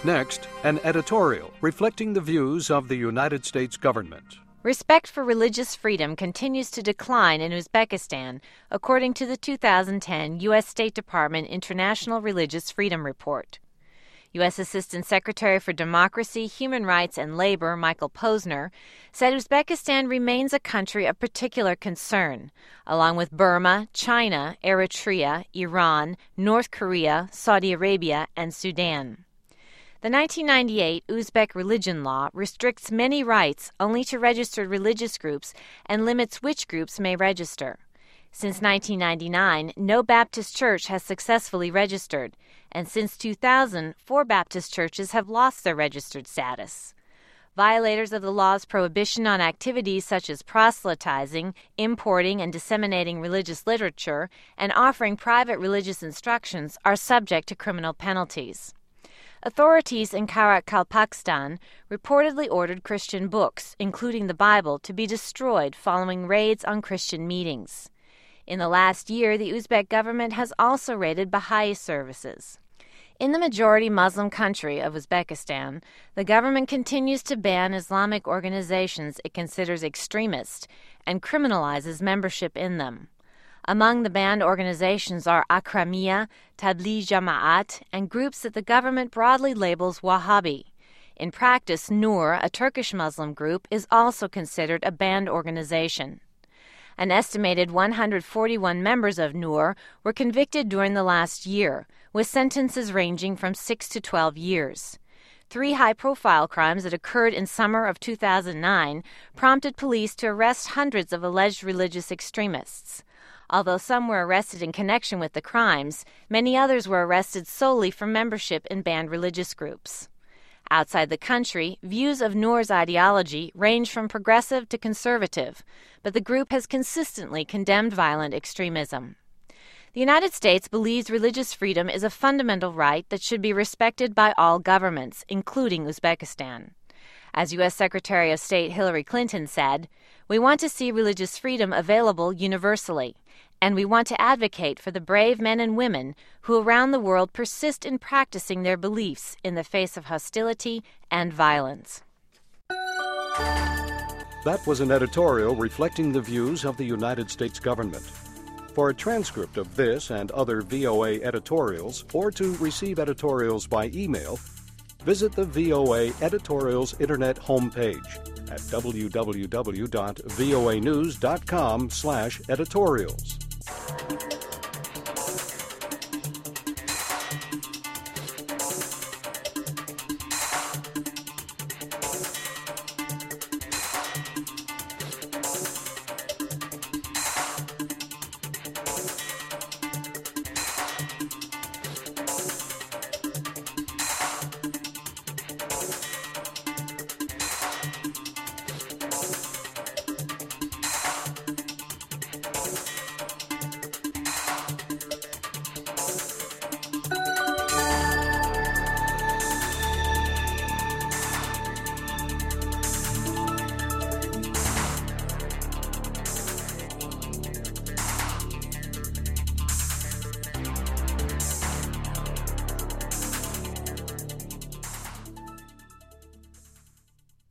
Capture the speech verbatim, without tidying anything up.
Next, an editorial reflecting the views of the United States government. Respect for religious freedom continues to decline in Uzbekistan, according to the two thousand ten U S State Department International Religious Freedom Report. U S Assistant Secretary for Democracy, Human Rights, and Labor, Michael Posner, said Uzbekistan remains a country of particular concern, along with Burma, China, Eritrea, Iran, North Korea, Saudi Arabia, and Sudan. The nineteen ninety-eight Uzbek religion law restricts many rights only to registered religious groups and limits which groups may register. Since nineteen ninety-nine, no Baptist church has successfully registered, and since two thousand, four Baptist churches have lost their registered status. Violators of the law's prohibition on activities such as proselytizing, importing and disseminating religious literature, and offering private religious instructions are subject to criminal penalties. Authorities in Karakalpakstan reportedly ordered Christian books, including the Bible, to be destroyed following raids on Christian meetings. In the last year, the Uzbek government has also raided Baha'i services. In the majority Muslim country of Uzbekistan, the government continues to ban Islamic organizations it considers extremist and criminalizes membership in them. Among the banned organizations are Akramiya, Tabligh Jamaat, and groups that the government broadly labels Wahhabi. In practice, Noor, a Turkish Muslim group, is also considered a banned organization. An estimated one hundred forty-one members of Noor were convicted during the last year, with sentences ranging from six to twelve years. Three high-profile crimes that occurred in summer of two thousand nine prompted police to arrest hundreds of alleged religious extremists. Although some were arrested in connection with the crimes, many others were arrested solely for membership in banned religious groups. Outside the country, views of Noor's ideology range from progressive to conservative, but the group has consistently condemned violent extremism. The United States believes religious freedom is a fundamental right that should be respected by all governments, including Uzbekistan. As U S Secretary of State Hillary Clinton said, "We want to see religious freedom available universally, and we want to advocate for the brave men and women who around the world persist in practicing their beliefs in the face of hostility and violence." That was an editorial reflecting the views of the United States government. For a transcript of this and other V O A editorials, or to receive editorials by email, visit the V O A Editorials Internet homepage at w w w dot voa news dot com slash editorials.